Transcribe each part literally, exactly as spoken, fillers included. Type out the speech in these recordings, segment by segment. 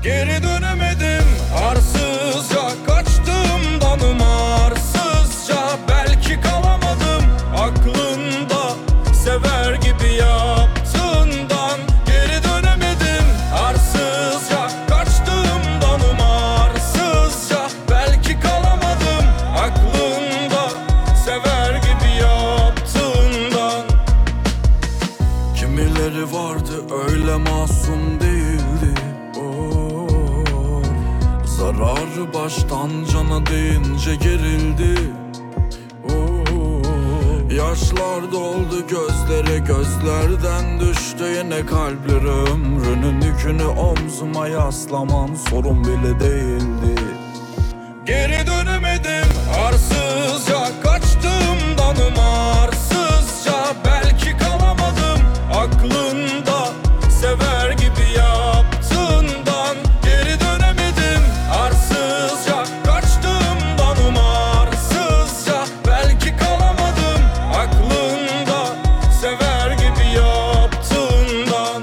Geri dönemedim arsızca, kaçtığımdan umarsızca. Belki kalamadım aklında, sever gibi yaptığından. Geri dönemedim arsızca, kaçtığımdan umarsızca. Belki kalamadım aklında, sever gibi yaptığından. Kimileri vardı öyle masum değildi. Oh, zararı baştan cana değince gerildi. Oh, yaşlar doldu gözlere, gözlerden düştü yine kalpleri. Ömrünün yükünü omzuma yaslamam sorun bile değildi. Geri dönemedim arsızca, kaçtığımdan umarsızca. Belki kalamadım aklında, sever gibi yaptığından. Geri dönemedim arsızca, kaçtığımdan umarsızca. Belki kalamadım aklında, sever gibi yaptığından.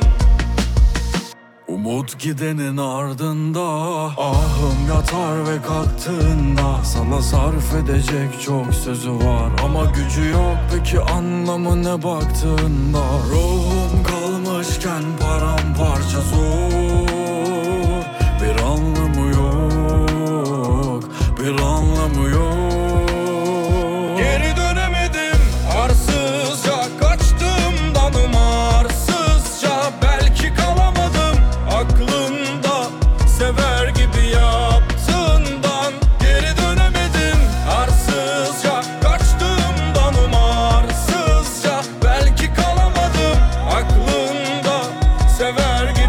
Umut gidenin ardında, ahım yatar ve kalktığında. Sana sarf edecek çok sözü var ama gücü yok, peki anlamı ne baktığında? Ruhum kalmışken paramparça zor, bir anlamı yok, bir anlamı yok. Geri dönemedim arsızca, kaçtığımdan umarsızca. Belki kalamadım aklında, sever gibi yaptığından. Geri dönemedim arsızca, kaçtığımdan umarsızca. Belki kalamadım aklında, sever gibi